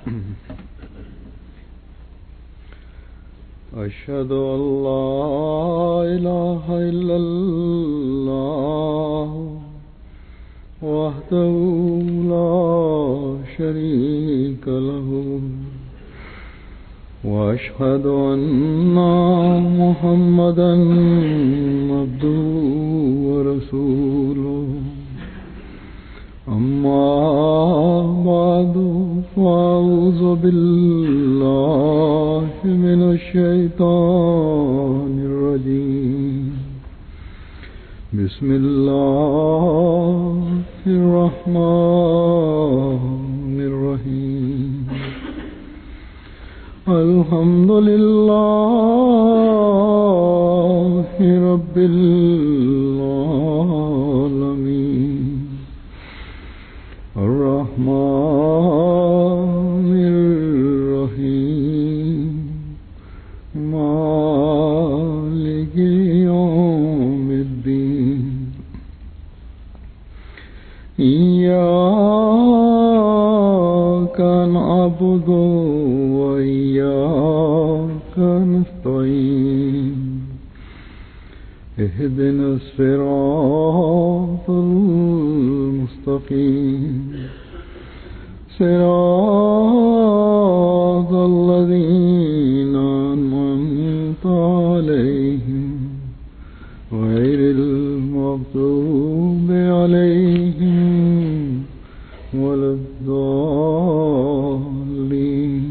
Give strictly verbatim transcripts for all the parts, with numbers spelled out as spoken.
أشهد أن لا إله إلا الله وحده لا شريك له وأشهد أن محمدا عبده ورسوله أما بعد فأعوذ بالله من الشيطان الرجيم بسم الله الرحمن الرحيم الحمد لله رب العالمين الرحمن الرحيم مالك يوم الدين إياك نعبد وإياك نستعين اهدنا الصراط المستقيم صراط الذين أنعمت عليهم غير المغضوب عليهم ولا الضالين.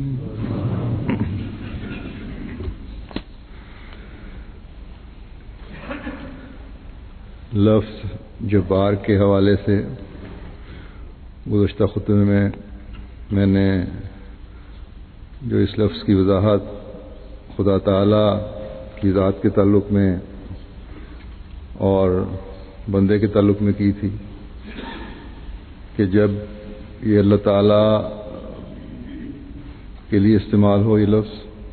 لفظ جبار کے حوالے سے گزشتہ خطبے میں میں نے جو اس لفظ کی وضاحت خدا تعالی کی ذات کے تعلق میں اور بندے کے تعلق میں کی تھی کہ جب یہ اللہ تعالی کے لیے استعمال ہو، یہ لفظ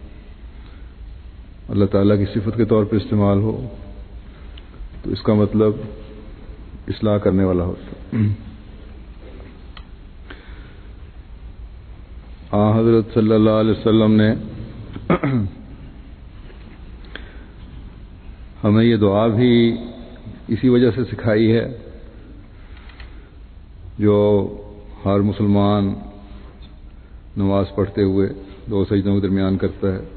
اللہ تعالی کی صفت کے طور پر استعمال ہو تو اس کا مطلب اصلاح کرنے والا ہوتا. آن حضرت صلی اللہ علیہ وسلم نے ہمیں یہ دعا بھی اسی وجہ سے سکھائی ہے جو ہر مسلمان نماز پڑھتے ہوئے دو سجدوں کے درمیان کرتا ہے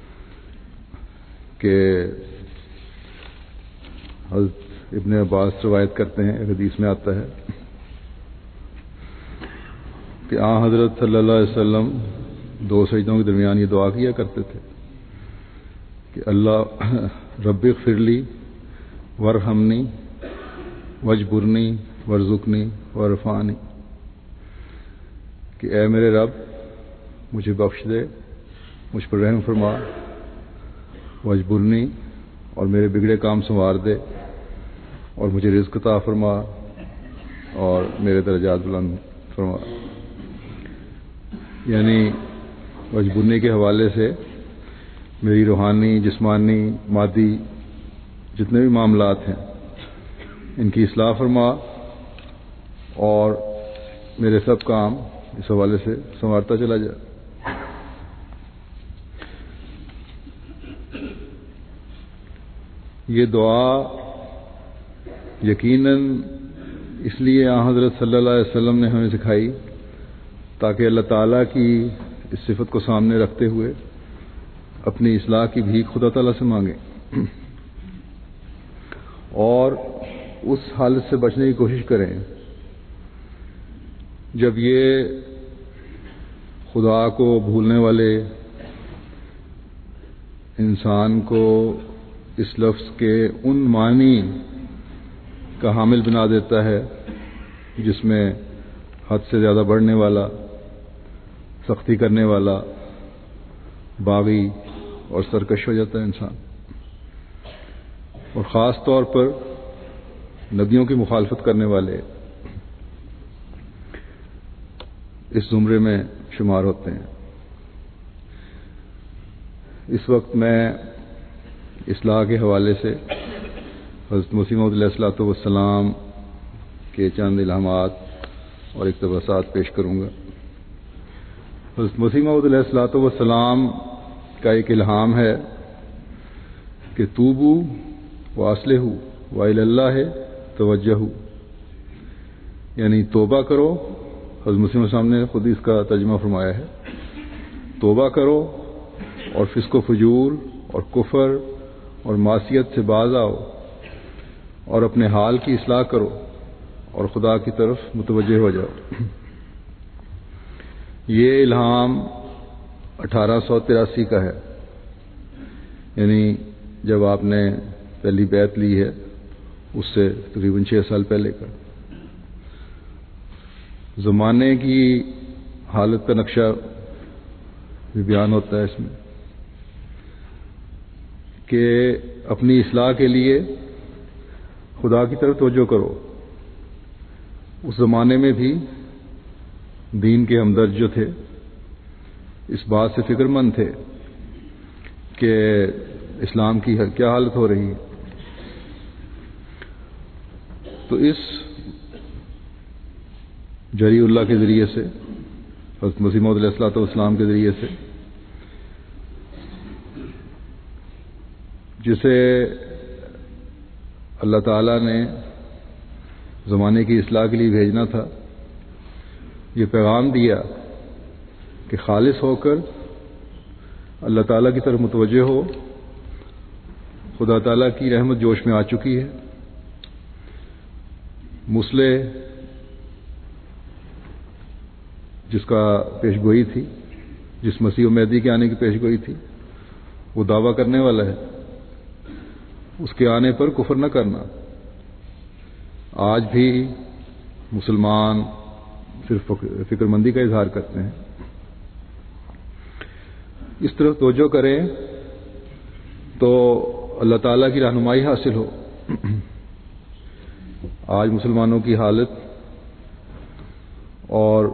کہ حضرت ابن عباس روایت کرتے ہیں، حدیث میں آتا ہے کہ آن حضرت صلی اللہ علیہ وسلم دو سجدوں کے درمیان یہ دعا کیا کرتے تھے کہ اللہ رب اغفر لی ورحمنی وجبرنی ورزقنی ورفعنی، کہ اے میرے رب مجھے بخش دے، مجھ پر رحم فرما، وجبرنی اور میرے بگڑے کام سنوار دے، اور مجھے رزق عطا فرما اور میرے درجات بلند فرما. یعنی وجبرنی کے حوالے سے میری روحانی، جسمانی، مادی جتنے بھی معاملات ہیں ان کی اصلاح فرما اور میرے سب کام اس حوالے سے سنوارتا چلا جائے. یہ دعا یقیناً اس لیے آن حضرت صلی اللہ علیہ وسلم نے ہمیں سکھائی تاکہ اللہ تعالیٰ کی اس صفت کو سامنے رکھتے ہوئے اپنی اصلاح کی بھیک خدا تعالیٰ سے مانگیں اور اس حالت سے بچنے کی کوشش کریں جب یہ خدا کو بھولنے والے انسان کو اس لفظ کے ان معنی کا حامل بنا دیتا ہے جس میں حد سے زیادہ بڑھنے والا، سختی کرنے والا، باغی اور سرکش ہو جاتا ہے انسان، اور خاص طور پر نبیوں کی مخالفت کرنے والے اس زمرے میں شمار ہوتے ہیں. اس وقت میں اصلاح کے حوالے سے حضرت مسیح موعود علیہ الصلوۃ والسلام کے چند الہامات اور اقتباسات پیش کروں گا. حضرت مسیح موعود علیہ الصلوۃ والسلام کا ایک الہام ہے کہ توبو واصلحوا وإلی اللہ توجہوا، یعنی توبہ کرو. حضرت مسیح علیہ السلام نے خود اس کا ترجمہ فرمایا ہے، توبہ کرو اور فسق و فجور اور کفر اور معصیت سے باز آؤ اور اپنے حال کی اصلاح کرو اور خدا کی طرف متوجہ ہو جاؤ. یہ الہام اٹھارہ سو تراسی کا ہے، یعنی جب آپ نے پہلی بیعت لی ہے اس سے تقریباً چھ سال پہلے کا. زمانے کی حالت کا نقشہ بھی بیان ہوتا ہے اس میں کہ اپنی اصلاح کے لیے خدا کی طرف توجہ کرو. اس زمانے میں بھی دین کے ہمدرد جو تھے اس بات سے فکر مند تھے کہ اسلام کی کیا حالت ہو رہی ہے. تو اس جری اللہ کے ذریعے سے، حضرت مسیح موعود علیہ الصلوۃ والسلام کے ذریعے سے، جسے اللہ تعالیٰ نے زمانے کی اصلاح کے لیے بھیجنا تھا، یہ پیغام دیا کہ خالص ہو کر اللہ تعالیٰ کی طرف متوجہ ہو. خدا تعالیٰ کی رحمت جوش میں آ چکی ہے. مسلح جس کا پیش گوئی تھی، جس مسیح و مہدی کے آنے کی پیش گوئی تھی، وہ دعویٰ کرنے والا ہے اس کے آنے پر کفر نہ کرنا. آج بھی مسلمان صرف فکر مندی کا اظہار کرتے ہیں. اس طرف توجہ کریں تو اللہ تعالیٰ کی رہنمائی حاصل ہو. آج مسلمانوں کی حالت اور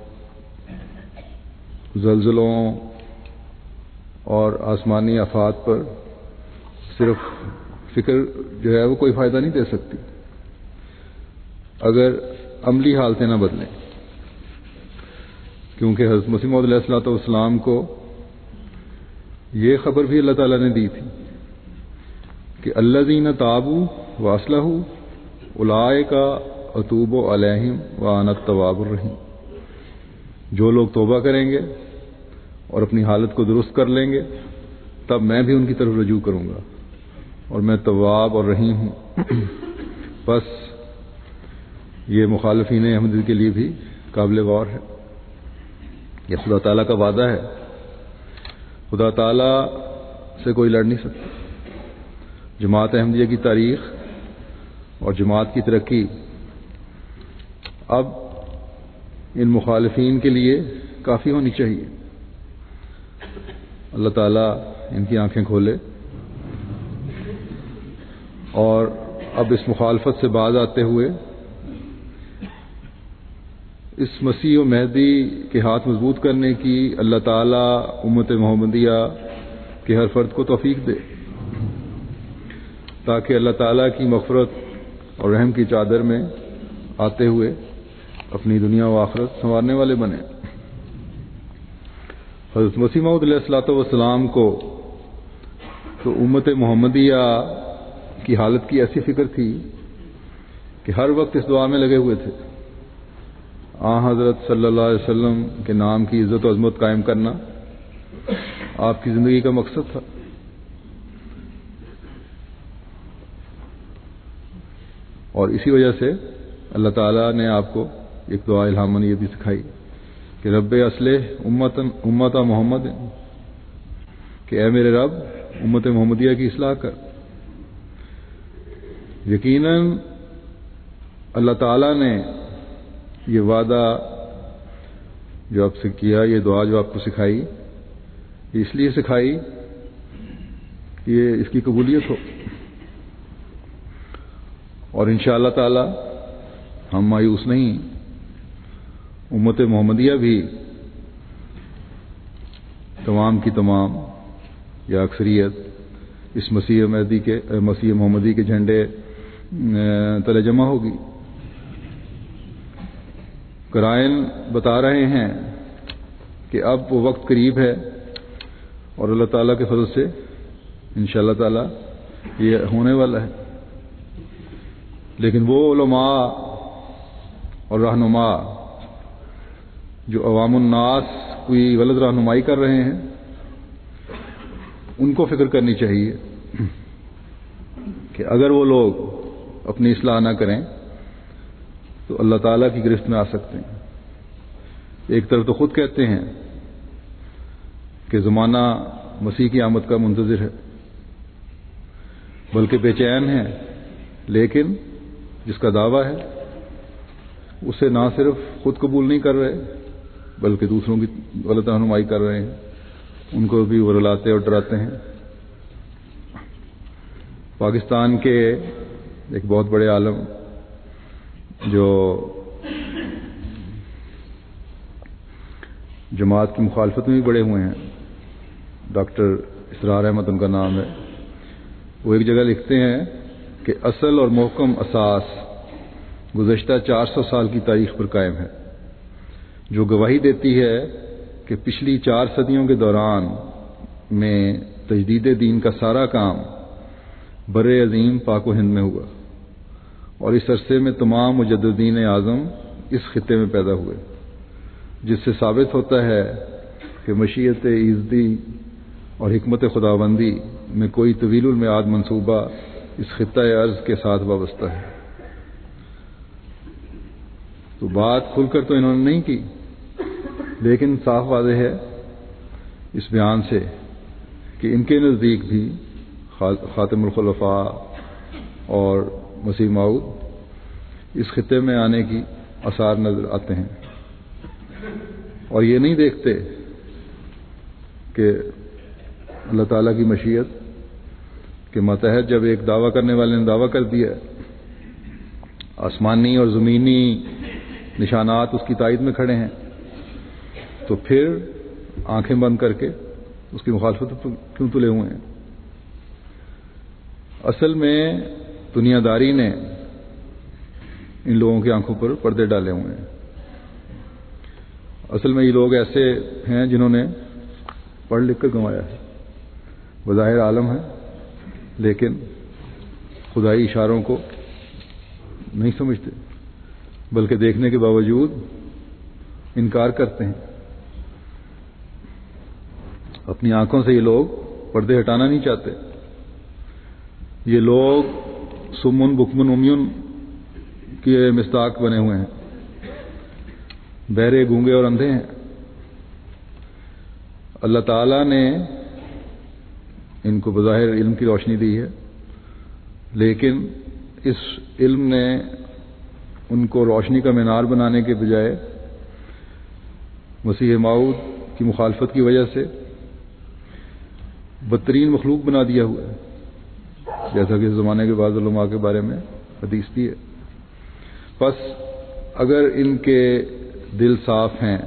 زلزلوں اور آسمانی آفات پر صرف فکر جو ہے وہ کوئی فائدہ نہیں دے سکتی اگر عملی حالتیں نہ بدلیں، کیونکہ حضرت مسیح موعود علیہ الصلوۃ والسلام کو یہ خبر بھی اللہ تعالیٰ نے دی تھی کہ الذین تابوا واصلحوا اولئک اتوب علیہم وانا التواب الرحیم. جو لوگ توبہ کریں گے اور اپنی حالت کو درست کر لیں گے تب میں بھی ان کی طرف رجوع کروں گا اور میں تواب اور رحیم ہوں. بس یہ مخالفین احمدی کے لیے بھی قابل غور ہے. یہ خدا تعالیٰ کا وعدہ ہے، خدا تعالیٰ سے کوئی لڑ نہیں سکتا. جماعت احمدیہ کی تاریخ اور جماعت کی ترقی اب ان مخالفین کے لیے کافی ہونی چاہیے. اللہ تعالیٰ ان کی آنکھیں کھولے اور اب اس مخالفت سے باز آتے ہوئے اس مسیح و مہدی کے ہاتھ مضبوط کرنے کی اللہ تعالیٰ امت محمدیہ کے ہر فرد کو توفیق دے، تاکہ اللہ تعالیٰ کی مغفرت اور رحم کی چادر میں آتے ہوئے اپنی دنیا و آخرت سنوارنے والے بنے. حضرت مسیح موعود علیہ الصلوۃ والسلام کو تو امت محمدیہ کی حالت کی ایسی فکر تھی کہ ہر وقت اس دعا میں لگے ہوئے تھے. آن حضرت صلی اللہ علیہ وسلم کے نام کی عزت و عظمت قائم کرنا آپ کی زندگی کا مقصد تھا. اور اسی وجہ سے اللہ تعالیٰ نے آپ کو ایک دعا الہامن یہ بھی سکھائی کہ رب اصلح امت امت محمد، کہ اے میرے رب امت محمدیہ کی اصلاح کر. یقیناً اللہ تعالیٰ نے یہ وعدہ جو آپ سے کیا، یہ دعا جو آپ کو سکھائی، یہ اس لیے سکھائی کہ یہ اس کی قبولیت ہو. اور انشاءاللہ تعالی ہم مایوس نہیں، امت محمدیہ بھی تمام کی تمام یا اکثریت اس مسیح مہدی کے مسیح محمدی کے جھنڈے تلے جمع ہوگی. قرائن بتا رہے ہیں کہ اب وہ وقت قریب ہے اور اللہ تعالیٰ کے فضل سے انشاءاللہ تعالیٰ یہ ہونے والا ہے. لیکن وہ علماء اور رہنما جو عوام الناس کوئی غلط رہنمائی کر رہے ہیں ان کو فکر کرنی چاہیے کہ اگر وہ لوگ اپنی اصلاح نہ کریں تو اللہ تعالیٰ کی گرفت میں آ سکتے ہیں. ایک طرف تو خود کہتے ہیں کہ زمانہ مسیح کی آمد کا منتظر ہے، بلکہ بے چین ہے، لیکن جس کا دعویٰ ہے اسے نہ صرف خود قبول نہیں کر رہے بلکہ دوسروں کی غلط رہنمائی کر رہے ہیں، ان کو بھی ورلاتے اور ڈراتے ہیں. پاکستان کے ایک بہت بڑے عالم جو جماعت کی مخالفت میں بھی بڑے ہوئے ہیں، ڈاکٹر اسرار احمد ان کا نام ہے، وہ ایک جگہ لکھتے ہیں کہ اصل اور محکم اساس گزشتہ چار سو سال کی تاریخ پر قائم ہے، جو گواہی دیتی ہے کہ پچھلی چار صدیوں کے دوران میں تجدید دین کا سارا کام بر عظیم پاک و ہند میں ہوا اور اس عرصے میں تمام مجددین اعظم اس خطے میں پیدا ہوئے، جس سے ثابت ہوتا ہے کہ مشیت ایزدی اور حکمت خداوندی میں کوئی طویل المیعاد منصوبہ اس خطۂ ارض کے ساتھ وابستہ ہے. تو بات کھل کر تو انہوں نے نہیں کی، لیکن صاف واضح ہے اس بیان سے کہ ان کے نزدیک بھی خاتم الخلفاء اور مسیح موعود اس خطے میں آنے کی آثار نظر آتے ہیں، اور یہ نہیں دیکھتے کہ اللہ تعالیٰ کی مشیت کے ماتحت جب ایک دعویٰ کرنے والے نے دعویٰ کر دیا، آسمانی اور زمینی نشانات اس کی تائید میں کھڑے ہیں، تو پھر آنکھیں بند کر کے اس کی مخالفت کیوں تلے ہوئے ہیں؟ اصل میں دنیا داری نے ان لوگوں کی آنکھوں پر پردے ڈالے ہوئے ہیں. اصل میں یہ لوگ ایسے ہیں جنہوں نے پڑھ لکھ کر گنوایا ہے، بظاہر عالم ہے لیکن خدائی اشاروں کو نہیں سمجھتے، بلکہ دیکھنے کے باوجود انکار کرتے ہیں. اپنی آنکھوں سے یہ لوگ پردے ہٹانا نہیں چاہتے. یہ لوگ سمن بکمن امیون کے مصداق بنے ہوئے ہیں، بہرے گونگے اور اندھے ہیں. اللہ تعالیٰ نے ان کو بظاہر علم کی روشنی دی ہے، لیکن اس علم نے ان کو روشنی کا مینار بنانے کے بجائے مسیح موعود کی مخالفت کی وجہ سے بدترین مخلوق بنا دیا ہوا ہے، جیسا کہ اس زمانے کے بعض علماء کے بارے میں حدیث بھی ہے. بس اگر ان کے دل صاف ہیں،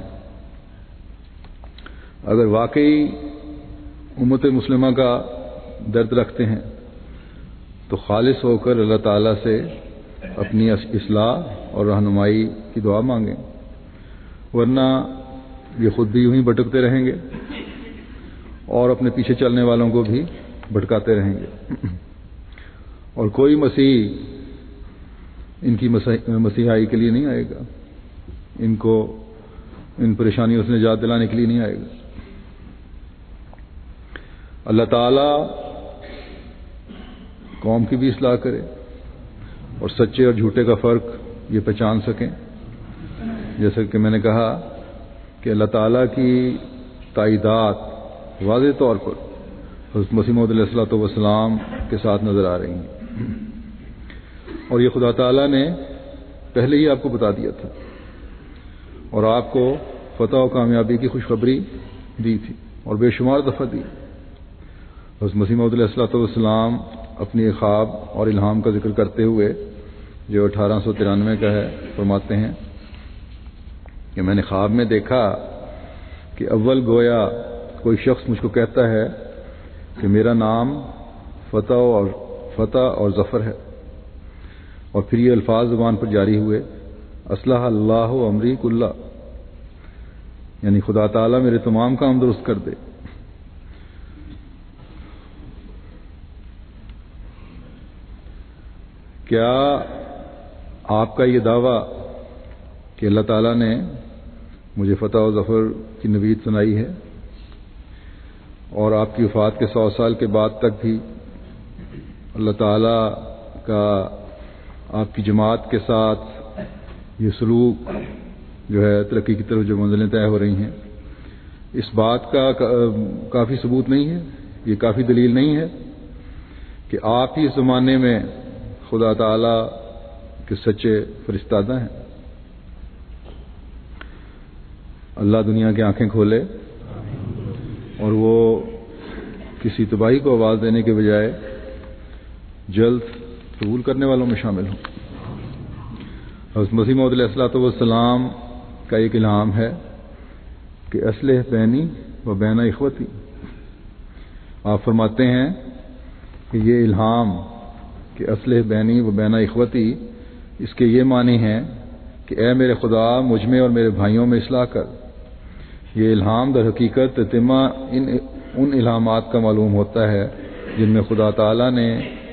اگر واقعی امت مسلمہ کا درد رکھتے ہیں، تو خالص ہو کر اللہ تعالیٰ سے اپنی اصلاح اور رہنمائی کی دعا مانگیں، ورنہ یہ خود بھی یوں ہی بھٹکتے رہیں گے اور اپنے پیچھے چلنے والوں کو بھی بھٹکاتے رہیں گے. اور کوئی مسیح ان کی مسیحائی کے لیے نہیں آئے گا، ان کو ان پریشانیوں سے نجات دلانے کے لیے نہیں آئے گا. اللہ تعالیٰ قوم کی بھی اصلاح کرے اور سچے اور جھوٹے کا فرق یہ پہچان سکیں. جیسا کہ میں نے کہا کہ اللہ تعالیٰ کی تائیدات واضح طور پر حضرت مسیح موعود علیہ الصلوۃ والسلام کے ساتھ نظر آ رہی ہیں، اور یہ خدا تعالیٰ نے پہلے ہی آپ کو بتا دیا تھا اور آپ کو فتح و کامیابی کی خوشخبری دی تھی اور بے شمار دفعہ دی. حضرت مسیح موعود علیہ الصلوۃ والسلام اپنی خواب اور الہام کا ذکر کرتے ہوئے جو اٹھارہ سو ترانوے کا ہے فرماتے ہیں کہ میں نے خواب میں دیکھا کہ اول گویا کوئی شخص مجھ کو کہتا ہے کہ میرا نام فتح اور فتح اور ظفر ہے، اور پھر یہ الفاظ زبان پر جاری ہوئے، اصلح اللہ امری کلہ، یعنی خدا تعالیٰ میرے تمام کام درست کر دے۔ کیا آپ کا یہ دعویٰ کہ اللہ تعالیٰ نے مجھے فتح و ظفر کی نوید سنائی ہے اور آپ کی وفات کے سو سال کے بعد تک بھی اللہ تعالیٰ کا آپ کی جماعت کے ساتھ یہ سلوک جو ہے ترقی کی طرف جو منزلیں طے ہو رہی ہیں، اس بات کا کافی ثبوت نہیں ہے، یہ کافی دلیل نہیں ہے کہ آپ ہی اس زمانے میں خدا تعالیٰ کے سچے فرستادہ ہیں؟ اللہ دنیا کی آنکھیں کھولے اور وہ کسی تباہی کو آواز دینے کے بجائے جلد قبول کرنے والوں میں شامل ہوں۔ حضرت مسیح موعود علیہ الصلوۃ والسلام کا ایک الہام ہے کہ اصلح بینی و بین اخوتی۔ آپ فرماتے ہیں کہ یہ الہام کہ اصلح بینی و بین اخوتی، اس کے یہ معنی ہیں کہ اے میرے خدا مجھ میں اور میرے بھائیوں میں اصلاح کر۔ یہ الہام در حقیقت تتمہ ان ان الہامات کا معلوم ہوتا ہے جن میں خدا تعالیٰ نے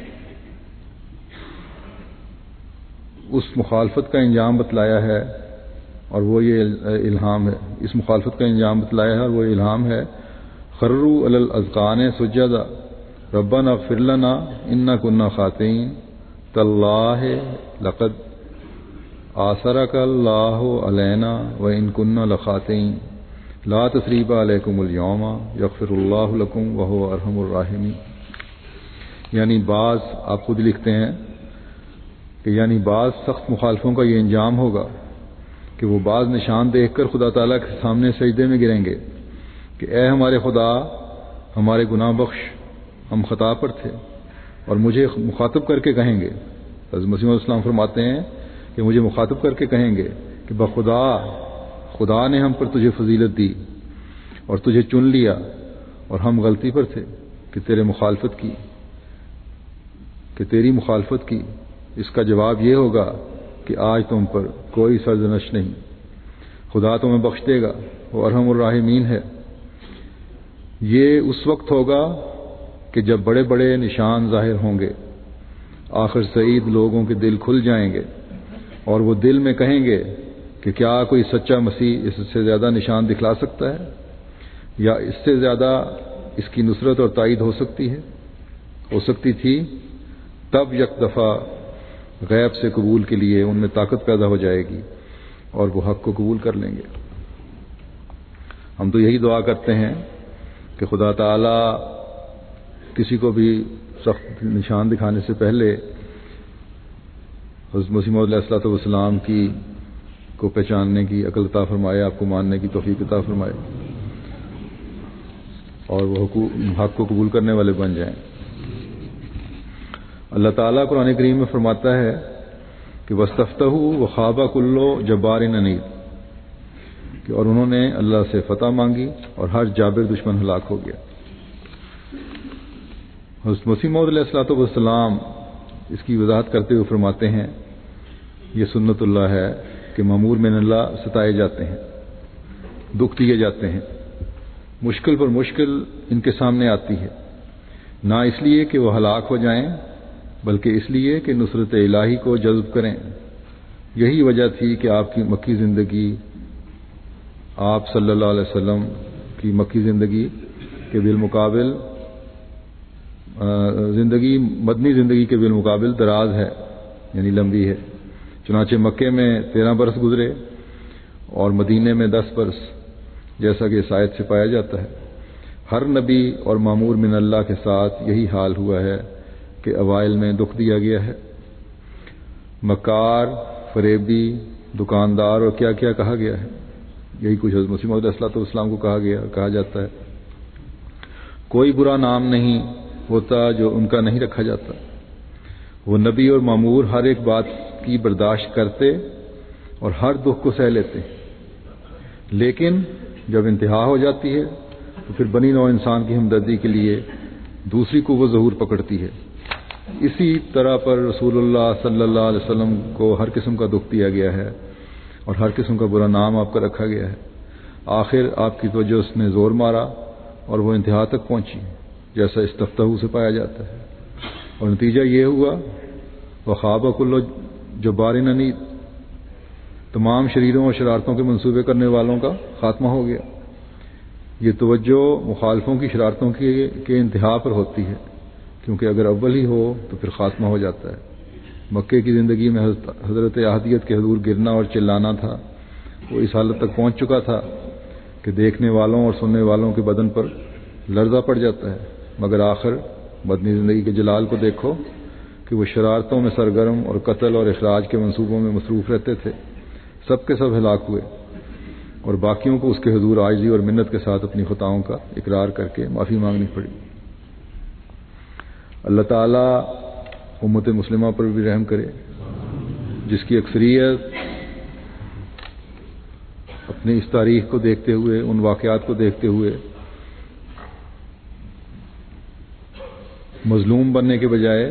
اس مخالفت کا انجام بتلایا ہے، اور وہ یہ الہام ہے، اس مخالفت کا انجام بتلایا ہے اور وہ الہام ہے خروا علی الاذقان سجدا ربنا اغفر لنا انا كنا خاطئین تاللہ لقد آثرک اللہ علینا وان كنا لخاطئین لا تثریب علیکم اليوم یغفر اللہ لکم وہو ارحم الراحمین۔ یعنی بعض آپ خود لکھتے ہیں کہ یعنی بعض سخت مخالفوں کا یہ انجام ہوگا کہ وہ بعض نشان دیکھ کر خدا تعالیٰ کے سامنے سجدے میں گریں گے کہ اے ہمارے خدا ہمارے گناہ بخش، ہم خطا پر تھے، اور مجھے مخاطب کر کے کہیں گے، حضرت مسیح علیہ السلام فرماتے ہیں کہ مجھے مخاطب کر کے کہیں گے کہ بخدا خدا نے ہم پر تجھے فضیلت دی اور تجھے چن لیا، اور ہم غلطی پر تھے کہ تیرے مخالفت کی کہ تیری مخالفت کی۔ اس کا جواب یہ ہوگا کہ آج تم پر کوئی سرزنش نہیں، خدا تمہیں بخش دے گا، وہ ارحم الراحمین ہے۔ یہ اس وقت ہوگا کہ جب بڑے بڑے نشان ظاہر ہوں گے، آخر سعید لوگوں کے دل کھل جائیں گے اور وہ دل میں کہیں گے کہ کیا کوئی سچا مسیح اس سے زیادہ نشان دکھلا سکتا ہے، یا اس سے زیادہ اس کی نصرت اور تائید ہو سکتی ہے ہو سکتی تھی۔ تب یک دفعہ غیب سے قبول کے لیے ان میں طاقت پیدا ہو جائے گی اور وہ حق کو قبول کر لیں گے۔ ہم تو یہی دعا کرتے ہیں کہ خدا تعالی کسی کو بھی سخت نشان دکھانے سے پہلے حضرت مسیح موعود علیہ الصلوۃ والسلام کی کو پہچاننے کی عقل عطا فرمائے، آپ کو ماننے کی توفیق عطا فرمائے، اور وہ حق کو قبول کرنے والے بن جائیں۔ اللہ تعالیٰ قرآن کریم میں فرماتا ہے کہ وَاسْتَفْتَحُوا وَخَابَ كُلُّ جَبَّارٍ عَنِيدٍ، کہ اور انہوں نے اللہ سے فتح مانگی اور ہر جابر دشمن ہلاک ہو گیا۔ حضرت مسیح موعود علیہ الصلوۃ والسلام اس کی وضاحت کرتے ہوئے فرماتے ہیں یہ سنت اللہ ہے کہ مامور من اللہ ستائے جاتے ہیں، دکھ دیے جاتے ہیں، مشکل پر مشکل ان کے سامنے آتی ہے، نہ اس لیے کہ وہ ہلاک ہو جائیں بلکہ اس لیے کہ نصرت الہی کو جذب کریں۔ یہی وجہ تھی کہ آپ کی مکی زندگی آپ صلی اللہ علیہ وسلم کی مکی زندگی کے بالمقابل زندگی مدنی زندگی کے بالمقابل دراز ہے، یعنی لمبی ہے۔ چنانچہ مکے میں تیرہ برس گزرے اور مدینے میں دس برس، جیسا کہ اس آیت سے پایا جاتا ہے۔ ہر نبی اور مامور من اللہ کے ساتھ یہی حال ہوا ہے کہ اوائل میں دکھ دیا گیا ہے۔ مکار، فریبی، دکاندار اور کیا کیا کہا گیا ہے، یہی کچھ حضرت مسیح موعود علیہ الصلوۃ والسلام کو کہا گیا کہا جاتا ہے۔ کوئی برا نام نہیں ہوتا جو ان کا نہیں رکھا جاتا۔ وہ نبی اور مامور ہر ایک بات کی برداشت کرتے اور ہر دکھ کو سہ لیتے، لیکن جب انتہا ہو جاتی ہے تو پھر بنی نوع انسان کی ہمدردی کے لیے دوسری قوت ظہور پکڑتی ہے۔ اسی طرح پر رسول اللہ صلی اللہ علیہ وسلم کو ہر قسم کا دکھ دیا گیا ہے اور ہر قسم کا برا نام آپ کا رکھا گیا ہے۔ آخر آپ کی توجہ اس نے زور مارا اور وہ انتہا تک پہنچی جیسا استفتحو سے پایا جاتا ہے، اور نتیجہ یہ ہوا وخاب کل جبار عنید، تمام شریروں اور شرارتوں کے منصوبے کرنے والوں کا خاتمہ ہو گیا۔ یہ توجہ مخالفوں کی شرارتوں کی کے انتہا پر ہوتی ہے، کیونکہ اگر اول ہی ہو تو پھر خاتمہ ہو جاتا ہے۔ مکے کی زندگی میں حضرت احدیت کے حضور گرنا اور چلانا تھا، وہ اس حالت تک پہنچ چکا تھا کہ دیکھنے والوں اور سننے والوں کے بدن پر لرزہ پڑ جاتا ہے، مگر آخر مدنی زندگی کے جلال کو دیکھو کہ وہ شرارتوں میں سرگرم اور قتل اور اخراج کے منصوبوں میں مصروف رہتے تھے، سب کے سب ہلاک ہوئے، اور باقیوں کو اس کے حضور عاجزی اور منت کے ساتھ اپنی خطاؤں کا اقرار کر کے معافی مانگنی پڑی۔ اللہ تعالیٰ امت مسلمہ پر بھی رحم کرے، جس کی اکثریت اپنی اس تاریخ کو دیکھتے ہوئے، ان واقعات کو دیکھتے ہوئے مظلوم بننے کے بجائے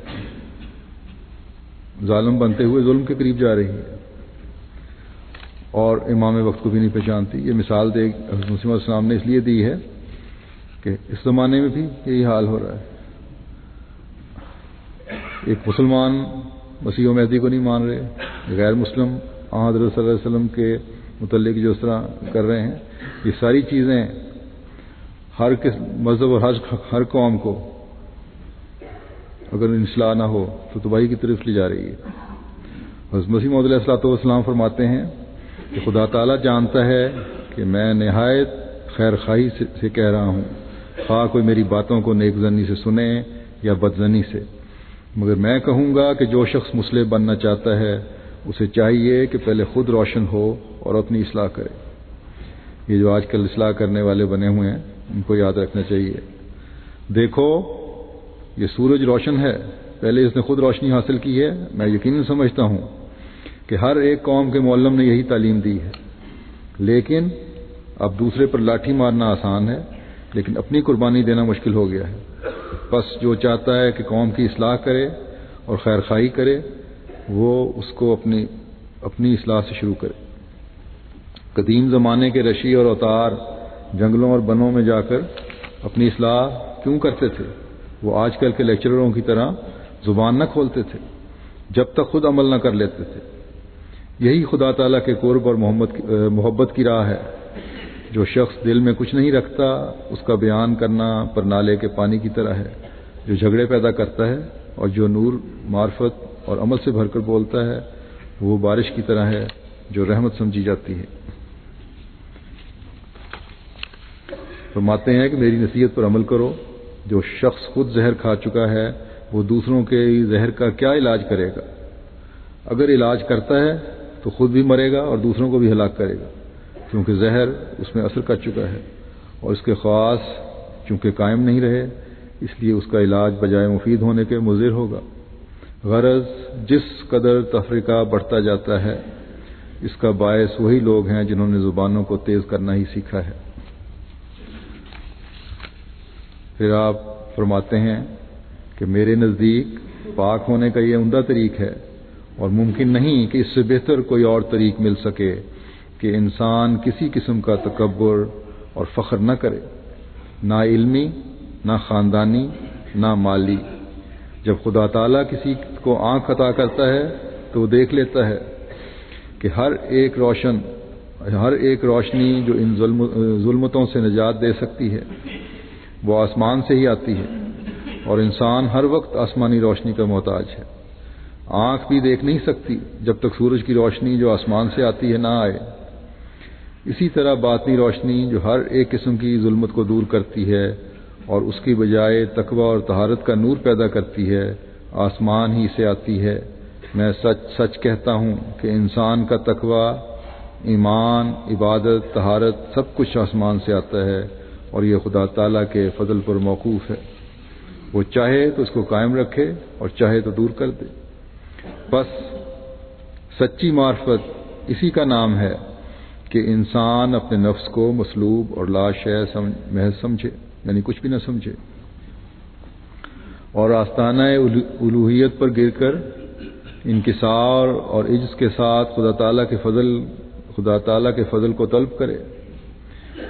ظالم بنتے ہوئے ظلم کے قریب جا رہی ہے، اور امام وقت کو بھی نہیں پہچانتی۔ یہ مثال دے حضرت مسیح علیہ السلام نے اس لیے دی ہے کہ اس زمانے میں بھی یہی حال ہو رہا ہے۔ ایک مسلمان مسیح و مہدی کو نہیں مان رہے، غیر مسلم حضرت صلی اللہ علیہ وسلم کے متعلق جو اس طرح کر رہے ہیں، یہ ساری چیزیں ہر کس مذہب اور ہر ہر قوم کو اگر اصلاح نہ ہو تو تباہی کی طرف لے جا رہی ہے۔ حضرت مسیح موعود علیہ الصلوۃ والسلام فرماتے ہیں کہ خدا تعالیٰ جانتا ہے کہ میں نہایت خیر خواہی سے کہہ رہا ہوں، خواہ کوئی میری باتوں کو نیک زنی سے سنے یا بد زنی سے، مگر میں کہوں گا کہ جو شخص مصلح بننا چاہتا ہے اسے چاہیے کہ پہلے خود روشن ہو اور اپنی اصلاح کرے۔ یہ جو آج کل اصلاح کرنے والے بنے ہوئے ہیں ان کو یاد رکھنا چاہیے، دیکھو یہ سورج روشن ہے، پہلے اس نے خود روشنی حاصل کی ہے۔ میں یقیناً سمجھتا ہوں کہ ہر ایک قوم کے معلم نے یہی تعلیم دی ہے، لیکن اب دوسرے پر لاٹھی مارنا آسان ہے لیکن اپنی قربانی دینا مشکل ہو گیا ہے۔ بس جو چاہتا ہے کہ قوم کی اصلاح کرے اور خیر خواہی کرے وہ اس کو اپنی اپنی اصلاح سے شروع کرے۔ قدیم زمانے کے رشی اور اوتار جنگلوں اور بنوں میں جا کر اپنی اصلاح کیوں کرتے تھے؟ وہ آج کل کے لیکچرروں کی طرح زبان نہ کھولتے تھے جب تک خود عمل نہ کر لیتے تھے۔ یہی خدا تعالیٰ کے قرب اور محبت محبت کی راہ ہے۔ جو شخص دل میں کچھ نہیں رکھتا اس کا بیان کرنا پر نالے کے پانی کی طرح ہے جو جھگڑے پیدا کرتا ہے، اور جو نور معرفت اور عمل سے بھر کر بولتا ہے وہ بارش کی طرح ہے جو رحمت سمجھی جاتی ہے۔ فرماتے ہیں کہ میری نصیحت پر عمل کرو، جو شخص خود زہر کھا چکا ہے وہ دوسروں کے زہر کا کیا علاج کرے گا؟ اگر علاج کرتا ہے تو خود بھی مرے گا اور دوسروں کو بھی ہلاک کرے گا، کیونکہ زہر اس میں اثر کر چکا ہے، اور اس کے خواص چونکہ قائم نہیں رہے اس لیے اس کا علاج بجائے مفید ہونے کے مضر ہوگا۔ غرض جس قدر تفرقہ بڑھتا جاتا ہے اس کا باعث وہی لوگ ہیں جنہوں نے زبانوں کو تیز کرنا ہی سیکھا ہے۔ پھر آپ فرماتے ہیں کہ میرے نزدیک پاک ہونے کا یہ عمدہ طریق ہے، اور ممکن نہیں کہ اس سے بہتر کوئی اور طریق مل سکے کہ انسان کسی قسم کا تکبر اور فخر نہ کرے، نہ علمی، نہ خاندانی، نہ مالی۔ جب خدا تعالیٰ کسی کو آنکھ عطا کرتا ہے تو وہ دیکھ لیتا ہے کہ ہر ایک روشن ہر ایک روشنی جو ان ظلم ظلمتوں سے نجات دے سکتی ہے وہ آسمان سے ہی آتی ہے، اور انسان ہر وقت آسمانی روشنی کا محتاج ہے۔ آنکھ بھی دیکھ نہیں سکتی جب تک سورج کی روشنی جو آسمان سے آتی ہے نہ آئے۔ اسی طرح باطنی روشنی جو ہر ایک قسم کی ظلمت کو دور کرتی ہے اور اس کی بجائے تقوی اور طہارت کا نور پیدا کرتی ہے، آسمان ہی سے آتی ہے۔ میں سچ سچ کہتا ہوں کہ انسان کا تقوی، ایمان، عبادت، طہارت سب کچھ آسمان سے آتا ہے، اور یہ خدا تعالیٰ کے فضل پر موقوف ہے۔ وہ چاہے تو اس کو قائم رکھے اور چاہے تو دور کر دے۔ بس سچی معرفت اسی کا نام ہے کہ انسان اپنے نفس کو مصلوب اور لا شے محض سمجھے، یعنی کچھ بھی نہ سمجھے، اور آستانہ الوہیت پر گر کر انکسار اور عجز کے ساتھ خدا تعالیٰ کے فضل خدا تعالیٰ کے فضل کو طلب کرے۔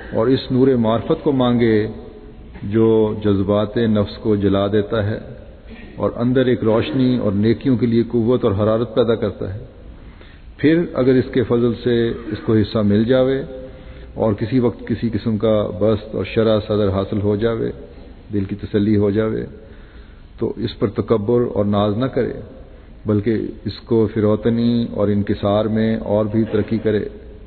اور اس نور معرفت کو مانگے جو جذبات نفس کو جلا دیتا ہے اور اندر ایک روشنی اور نیکیوں کے لیے قوت اور حرارت پیدا کرتا ہے۔ پھر اگر اس کے فضل سے اس کو حصہ مل جاوے اور کسی وقت کسی قسم کا بست اور شرح صدر حاصل ہو جاوے، دل کی تسلی ہو جاوے، تو اس پر تکبر اور ناز نہ کرے، بلکہ اس کو فروتنی اور انکسار میں اور بھی ترقی کرے،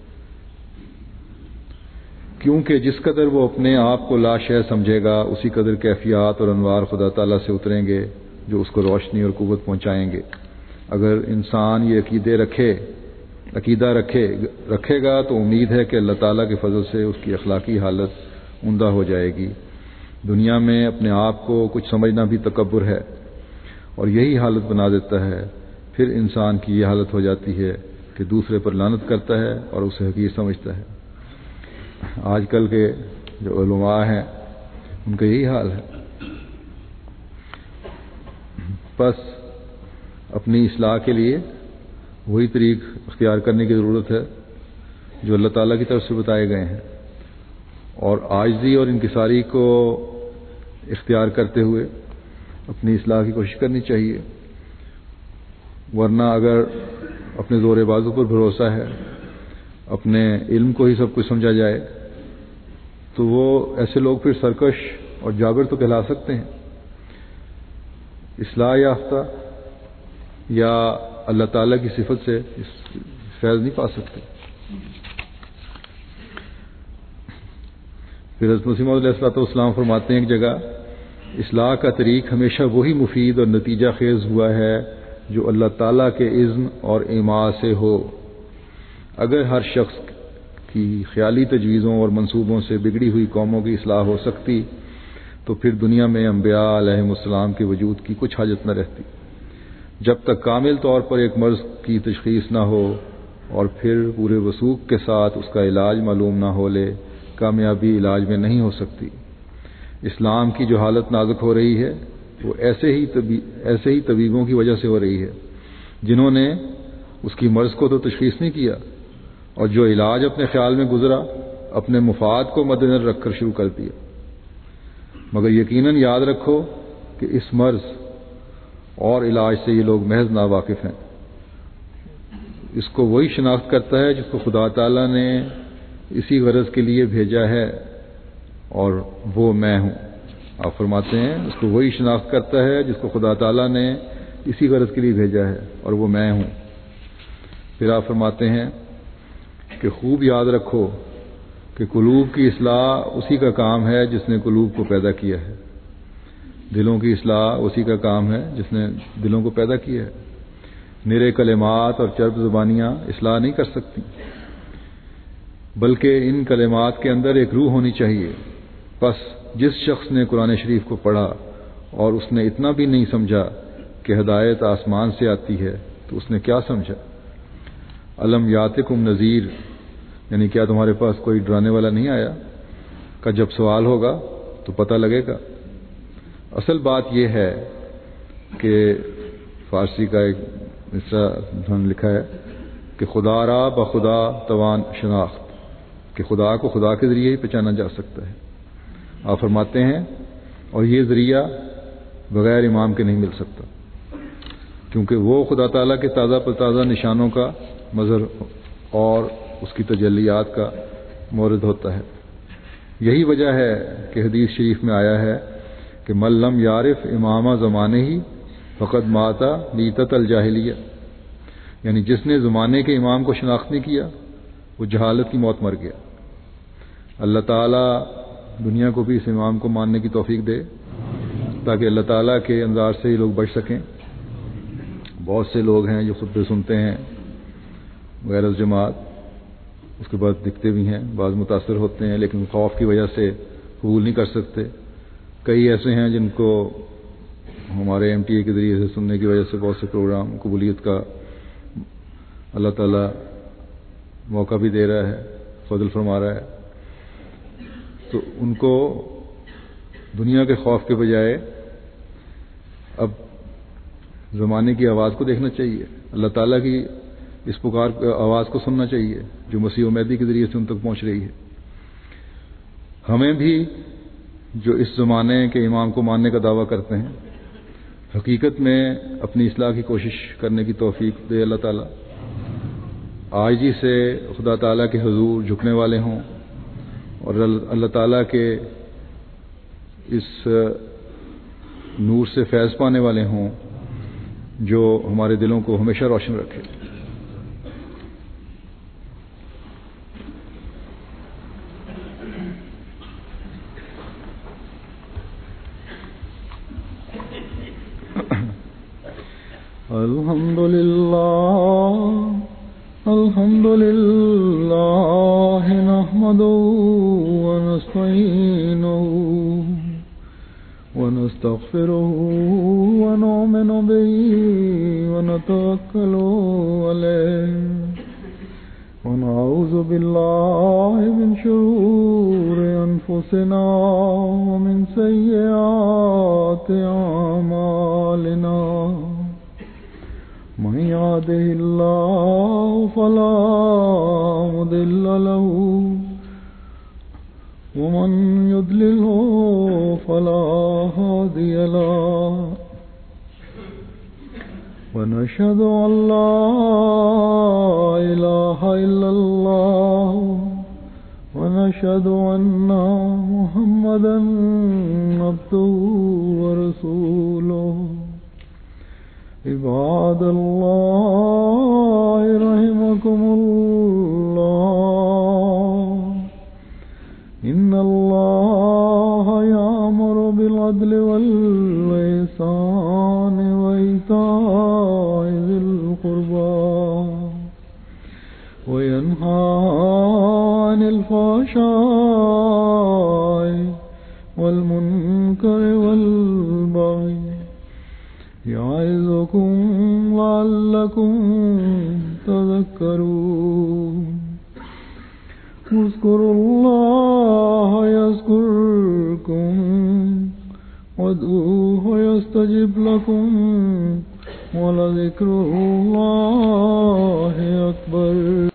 کیونکہ جس قدر وہ اپنے آپ کو لا شے سمجھے گا اسی قدر کیفیات اور انوار خدا تعالیٰ سے اتریں گے جو اس کو روشنی اور قوت پہنچائیں گے۔ اگر انسان یہ عقیدے رکھے عقیدہ رکھے رکھے گا تو امید ہے کہ اللہ تعالیٰ کے فضل سے اس کی اخلاقی حالت عمدہ ہو جائے گی۔ دنیا میں اپنے آپ کو کچھ سمجھنا بھی تکبر ہے اور یہی حالت بنا دیتا ہے۔ پھر انسان کی یہ حالت ہو جاتی ہے کہ دوسرے پر لعنت کرتا ہے اور اسے حقیر سمجھتا ہے۔ آج کل کے جو علماء ہیں ان کا یہی حال ہے۔ بس اپنی اصلاح کے لیے وہی طریق اختیار کرنے کی ضرورت ہے جو اللہ تعالیٰ کی طرف سے بتائے گئے ہیں، اور عاجزی اور انکساری کو اختیار کرتے ہوئے اپنی اصلاح کی کوشش کرنی چاہیے، ورنہ اگر اپنے زور بازو پر بھروسہ ہے، اپنے علم کو ہی سب کچھ سمجھا جائے، تو وہ ایسے لوگ پھر سرکش اور جابر تو کہلا سکتے ہیں، اصلاح یافتہ یا اللہ تعالیٰ کی صفت سے فیض نہیں پا سکتے۔ پھر حضرت مسیح موعود علیہ الصلوۃ والسلام فرماتے ہیں ایک جگہ، اصلاح کا طریق ہمیشہ وہی مفید اور نتیجہ خیز ہوا ہے جو اللہ تعالیٰ کے اذن اور ایما سے ہو۔ اگر ہر شخص کی خیالی تجویزوں اور منصوبوں سے بگڑی ہوئی قوموں کی اصلاح ہو سکتی تو پھر دنیا میں انبیاء علیہم السلام کے وجود کی کچھ حاجت نہ رہتی۔ جب تک کامل طور پر ایک مرض کی تشخیص نہ ہو اور پھر پورے وثوق کے ساتھ اس کا علاج معلوم نہ ہو لے، کامیابی علاج میں نہیں ہو سکتی۔ اسلام کی جو حالت نازک ہو رہی ہے وہ ایسے ہی طبی... ایسے ہی طبیبوں کی وجہ سے ہو رہی ہے جنہوں نے اس کی مرض کو تو تشخیص نہیں کیا، اور جو علاج اپنے خیال میں گزرا اپنے مفاد کو مد نظر رکھ کر شروع کر دیا۔ مگر یقیناً یاد رکھو کہ اس مرض اور علاج سے یہ لوگ محض ناواقف ہیں۔ اس کو وہی شناخت کرتا ہے جس کو خدا تعالیٰ نے اسی غرض کے لیے بھیجا ہے، اور وہ میں ہوں۔ آپ فرماتے ہیں اس کو وہی شناخت کرتا ہے جس کو خدا تعالیٰ نے اسی غرض کے لیے بھیجا ہے، اور وہ میں ہوں۔ پھر آپ فرماتے ہیں کہ خوب یاد رکھو کہ قلوب کی اصلاح اسی کا کام ہے جس نے قلوب کو پیدا کیا ہے، دلوں کی اصلاح اسی کا کام ہے جس نے دلوں کو پیدا کیا ہے۔ نرے کلمات اور چرب زبانیاں اصلاح نہیں کر سکتی، بلکہ ان کلمات کے اندر ایک روح ہونی چاہیے۔ بس جس شخص نے قرآن شریف کو پڑھا اور اس نے اتنا بھی نہیں سمجھا کہ ہدایت آسمان سے آتی ہے تو اس نے کیا سمجھا؟ علم یاتکم نذیر، یعنی کیا تمہارے پاس کوئی ڈرانے والا نہیں آیا؟ کا جب سوال ہوگا تو پتہ لگے گا۔ اصل بات یہ ہے کہ فارسی کا ایک مصرع دھن لکھا ہے کہ خدا را بخدا توان شناخت، کہ خدا کو خدا کے ذریعے ہی پہچانا جا سکتا ہے۔ آپ فرماتے ہیں اور یہ ذریعہ بغیر امام کے نہیں مل سکتا، کیونکہ وہ خدا تعالیٰ کے تازہ پر تازہ نشانوں کا مظہر اور اس کی تجلیات کا مورد ہوتا ہے۔ یہی وجہ ہے کہ حدیث شریف میں آیا ہے کہ من لم یعرف امام زمانے ہی فقد ماتا میتۃ الجاہلیہ، یعنی جس نے زمانے کے امام کو شناخت نہیں کیا وہ جہالت کی موت مر گیا۔ اللہ تعالیٰ دنیا کو بھی اس امام کو ماننے کی توفیق دے تاکہ اللہ تعالیٰ کے انظار سے یہ لوگ بچ سکیں۔ بہت سے لوگ ہیں جو خطبے سنتے ہیں غیر از جماعت، اس کے بعد دکھتے بھی ہیں، بعض متاثر ہوتے ہیں لیکن خوف کی وجہ سے قبول نہیں کر سکتے۔ کئی ایسے ہیں جن کو ہمارے ایم ٹی اے کے ذریعے سے سننے کی وجہ سے بہت سے پروگرام قبولیت کا اللہ تعالیٰ موقع بھی دے رہا ہے، فضل فرما رہا ہے۔ تو ان کو دنیا کے خوف کے بجائے اب زمانے کی آواز کو دیکھنا چاہیے، اللہ تعالیٰ کی اس پکار آواز کو سننا چاہیے جو مسیح و مہدی کے ذریعے سے ان تک پہنچ رہی ہے۔ ہمیں بھی جو اس زمانے کے امام کو ماننے کا دعویٰ کرتے ہیں حقیقت میں اپنی اصلاح کی کوشش کرنے کی توفیق دے اللہ تعالیٰ، عاجزی سے خدا تعالیٰ کے حضور جھکنے والے ہوں اور اللہ تعالیٰ کے اس نور سے فیض پانے والے ہوں جو ہمارے دلوں کو ہمیشہ روشن رکھے۔ الحمد للہ الحمد للہ نحمده ونستعینه ونستغفره ونؤمن به ونتوکل علیہ ونعوذ باللہ من شرور انفسنا ومن سیئات اعمالنا من يهده الله فلا مضل له ومن يضلله فلا هادي له ونشهد أن لا إله إلا الله ونشهد أن محمدا عبده ورسوله عباد الله رحمكم الله إن الله يأمر بالعدل والإحسان وإيتاء ذي القربى وينهى عن الفحشاء والمنكر والبغي يعظكم لعلكم تذكرون اذكروا الله يذكركم وادعوه يستجب لكم ولذكر الله أكبر۔